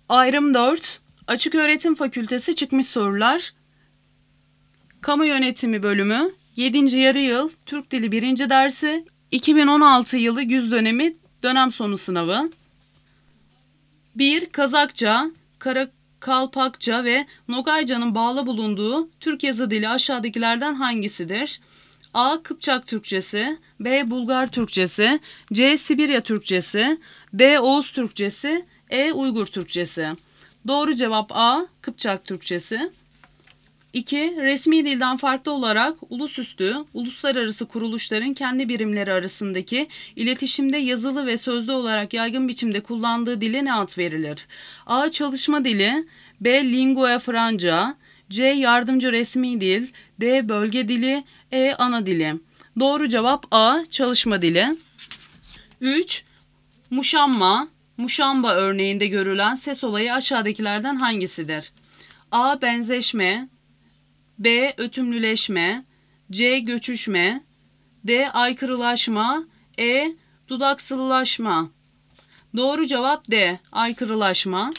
Ayrım 4. Açıköğretim Fakültesi çıkmış sorular. Kamu Yönetimi bölümü 7. yarı yıl Türk Dili 1. dersi 2016 yılı güz dönemi dönem sonu sınavı. 1. Kazakça, Karakalpakça ve Nogayca'nın bağlı bulunduğu Türk yazı dili aşağıdakilerden hangisidir? A. Kıpçak Türkçesi, B. Bulgar Türkçesi, C. Sibirya Türkçesi, D. Oğuz Türkçesi, E. Uygur Türkçesi. Doğru cevap A. Kıpçak Türkçesi. 2. Resmi dilden farklı olarak ulusüstü, uluslararası kuruluşların kendi birimleri arasındaki iletişimde yazılı ve sözlü olarak yaygın biçimde kullandığı dile ne ad verilir? A. Çalışma dili, B. Lingua franca, C. Yardımcı resmi dil, D. Bölge dili, E. Ana dili. Doğru cevap A. Çalışma dili. 3. Muşamba, muşamba örneğinde görülen ses olayı aşağıdakilerden hangisidir? A. Benzeşme, B. Ötümlüleşme, C. Göçüşme, D. Aykırılaşma, E. Dudaksılılaşma. Doğru cevap D. Aykırılaşma.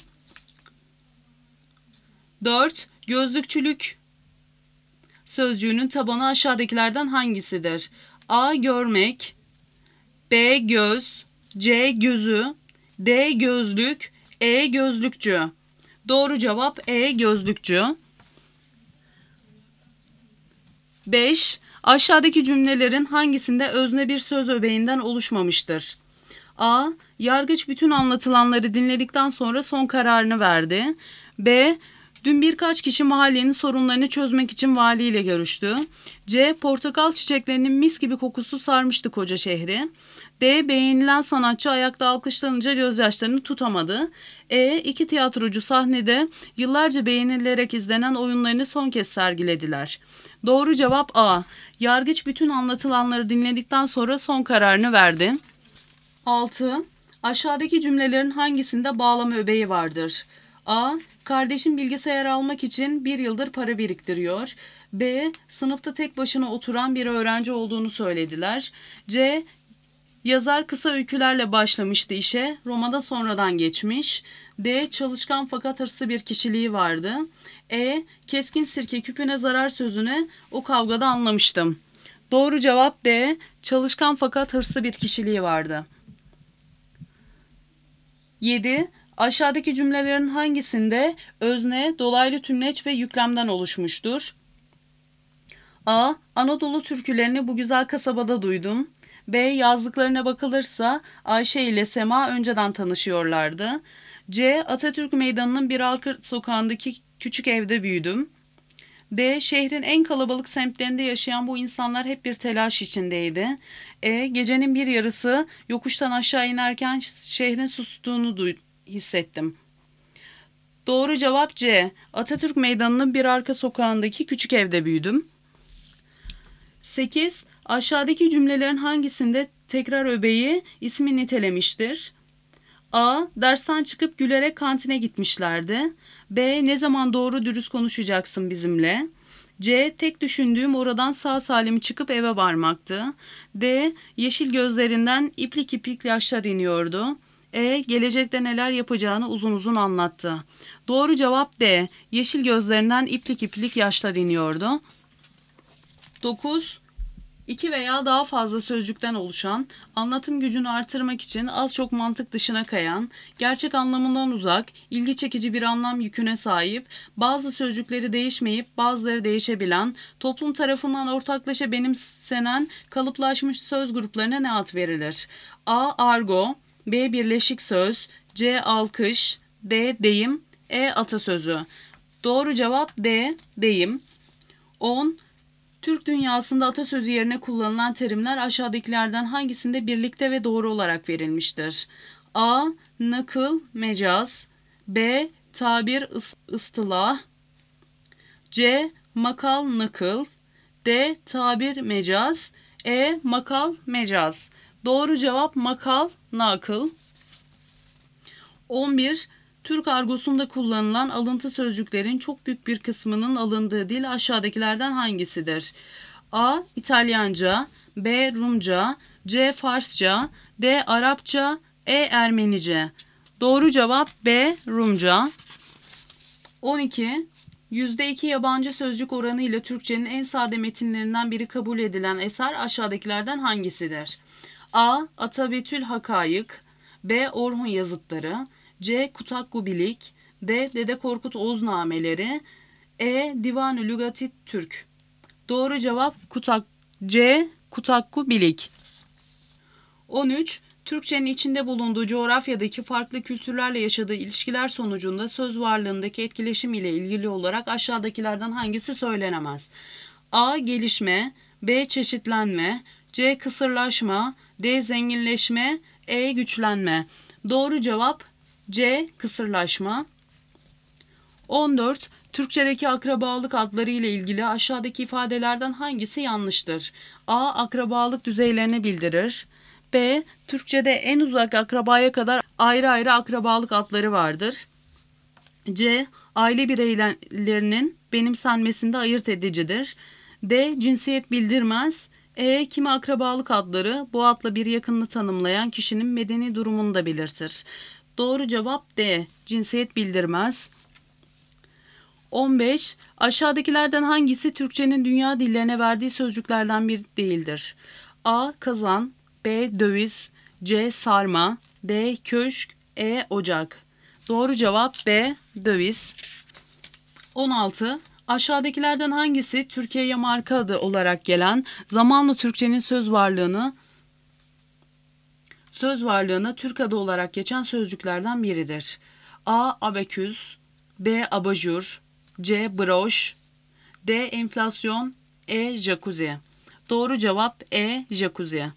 4. Gözlükçülük sözcüğünün tabanı aşağıdakilerden hangisidir? A. Görmek, B. Göz, C. Gözü, D. Gözlük, E. Gözlükçü. Doğru cevap E. Gözlükçü. 5. Aşağıdaki cümlelerin hangisinde özne bir söz öbeğinden oluşmamıştır? A. Yargıç bütün anlatılanları dinledikten sonra son kararını verdi. B. Dün birkaç kişi mahallenin sorunlarını çözmek için valiyle görüştü. C. Portakal çiçeklerinin mis gibi kokusu sarmıştı koca şehri. D. Beğenilen sanatçı ayakta alkışlanınca gözyaşlarını tutamadı. E. İki tiyatrocu sahnede yıllarca beğenilerek izlenen oyunlarını son kez sergilediler. Doğru cevap A. Yargıç bütün anlatılanları dinledikten sonra son kararını verdi. 6. Aşağıdaki cümlelerin hangisinde bağlama öbeği vardır? A. Kardeşim bilgisayar almak için bir yıldır para biriktiriyor. B. Sınıfta tek başına oturan bir öğrenci olduğunu söylediler. C. Yazar kısa öykülerle başlamıştı işe, romana sonradan geçmiş. D. Çalışkan fakat hırslı bir kişiliği vardı. E. Keskin sirke küpüne zarar sözüne o kavgada anlamıştım. Doğru cevap D. Çalışkan fakat hırslı bir kişiliği vardı. 7. Aşağıdaki cümlelerin hangisinde özne, dolaylı tümleç ve yüklemden oluşmuştur? A. Anadolu türkülerini bu güzel kasabada duydum. B. Yazdıklarına bakılırsa Ayşe ile Sema önceden tanışıyorlardı. C. Atatürk Meydanı'nın bir arka sokağındaki küçük evde büyüdüm. D. Şehrin en kalabalık semtlerinde yaşayan bu insanlar hep bir telaş içindeydi. E. Gecenin bir yarısı yokuştan aşağı inerken şehrin sustuğunu hissettim. Doğru cevap C. Atatürk Meydanı'nın bir arka sokağındaki küçük evde büyüdüm. 8. Aşağıdaki cümlelerin hangisinde tekrar öbeği ismi nitelemiştir? A. Dersten çıkıp gülerek kantine gitmişlerdi. B. Ne zaman doğru dürüst konuşacaksın bizimle? C. Tek düşündüğüm oradan sağ salim çıkıp eve varmaktı. D. Yeşil gözlerinden iplik iplik yaşlar iniyordu. E. Gelecekte neler yapacağını uzun uzun anlattı. Doğru cevap D. Yeşil gözlerinden iplik iplik yaşlar iniyordu. 9. 2 veya daha fazla sözcükten oluşan, anlatım gücünü artırmak için az çok mantık dışına kayan, gerçek anlamından uzak, ilgi çekici bir anlam yüküne sahip, bazı sözcükleri değişmeyip bazıları değişebilen, toplum tarafından ortaklaşa benimsenen kalıplaşmış söz gruplarına ne ad verilir? A. Argo, B. Birleşik söz, C. Alkış, D. Deyim, E. Atasözü. Doğru cevap D. Deyim. 10. Türk dünyasında atasözü yerine kullanılan terimler aşağıdakilerden hangisinde birlikte ve doğru olarak verilmiştir? A. Nakıl, mecaz, B. Tabir, ıstılah, C. Makal, nakıl, D. Tabir, mecaz, E. Makal, mecaz. Doğru cevap makal, nakıl. 11. Türk argosunda kullanılan alıntı sözcüklerin çok büyük bir kısmının alındığı dil aşağıdakilerden hangisidir? A. İtalyanca, B. Rumca, C. Farsça, D. Arapça, E. Ermenice. Doğru cevap B. Rumca. 12. %2 yabancı sözcük oranı ile Türkçenin en sade metinlerinden biri kabul edilen eser aşağıdakilerden hangisidir? A. Atabetül Hakayık, B. Orhun Yazıtları, C. Kutakku Bilik, D. Dede Korkut Oğuznameleri, E. Divan-ı Lügati Türk. Doğru cevap C. Kutakku Bilik. 13. Türkçenin içinde bulunduğu coğrafyadaki farklı kültürlerle yaşadığı ilişkiler sonucunda söz varlığındaki etkileşim ile ilgili olarak aşağıdakilerden hangisi söylenemez? A. Gelişme, B. Çeşitlenme, C. Kısırlaşma, D. Zenginleşme, E. Güçlenme. Doğru cevap C. Kısırlaşma. 14. Türkçedeki akrabalık adları ile ilgili aşağıdaki ifadelerden hangisi yanlıştır? A. Akrabalık düzeylerini bildirir. B. Türkçede en uzak akrabaya kadar ayrı ayrı akrabalık adları vardır. C. Aile bireylerinin benimsenmesinde ayırt edicidir. D. Cinsiyet bildirmez. E. Kimi akrabalık adları bu adla bir yakınını tanımlayan kişinin medeni durumunu da belirtir. Doğru cevap D. Cinsiyet bildirmez. 15. Aşağıdakilerden hangisi Türkçenin dünya dillerine verdiği sözcüklerden biri değildir? A. Kazan, B. Döviz, C. Sarma, D. Köşk, E. Ocak. Doğru cevap B. Döviz. 16. Aşağıdakilerden hangisi Türkiye'ye marka adı olarak gelen zamanla Türkçenin söz varlığına Türk adı olarak geçen sözcüklerden biridir? A. Abaküs, B. Abajur, C. Broş, D. Enflasyon, E. Jacuzzi. Doğru cevap E. Jacuzzi.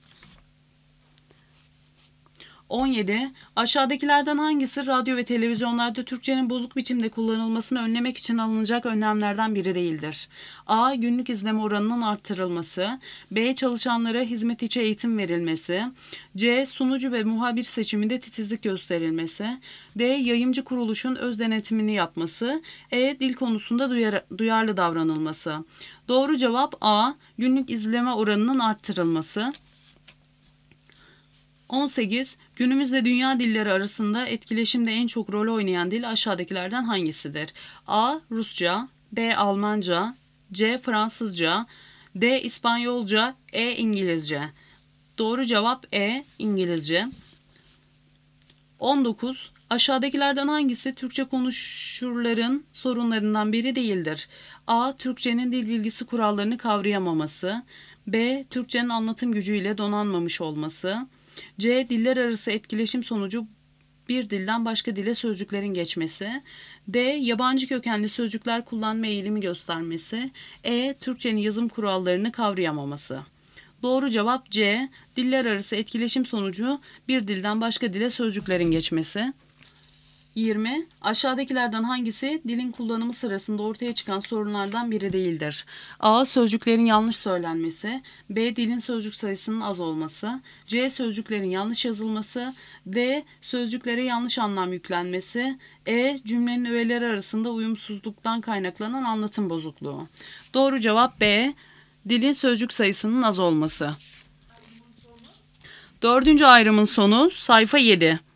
17. Aşağıdakilerden hangisi radyo ve televizyonlarda Türkçenin bozuk biçimde kullanılmasını önlemek için alınacak önlemlerden biri değildir? A. Günlük izleme oranının arttırılması, B. Çalışanlara hizmet içi eğitim verilmesi, C. Sunucu ve muhabir seçiminde titizlik gösterilmesi, D. Yayımcı kuruluşun öz denetimini yapması, E. Dil konusunda duyarlı davranılması. Doğru cevap A. Günlük izleme oranının arttırılması. 18. Günümüzde dünya dilleri arasında etkileşimde en çok rol oynayan dil aşağıdakilerden hangisidir? A. Rusça, B. Almanca, C. Fransızca, D. İspanyolca, E. İngilizce. Doğru cevap E. İngilizce. 19. Aşağıdakilerden hangisi Türkçe konuşurların sorunlarından biri değildir? A. Türkçenin dil bilgisi kurallarını kavrayamaması, B. Türkçenin anlatım gücüyle donanmamış olması, C. Diller arası etkileşim sonucu bir dilden başka dile sözcüklerin geçmesi, D. Yabancı kökenli sözcükler kullanma eğilimi göstermesi, E. Türkçenin yazım kurallarını kavrayamaması. Doğru cevap C. Diller arası etkileşim sonucu bir dilden başka dile sözcüklerin geçmesi. 20. Aşağıdakilerden hangisi dilin kullanımı sırasında ortaya çıkan sorunlardan biri değildir? A. Sözcüklerin yanlış söylenmesi, B. Dilin sözcük sayısının az olması, C. Sözcüklerin yanlış yazılması, D. Sözcüklere yanlış anlam yüklenmesi, E. Cümlenin öğeleri arasında uyumsuzluktan kaynaklanan anlatım bozukluğu. Doğru cevap B. Dilin sözcük sayısının az olması. Dördüncü ayrımın sonu sayfa 7.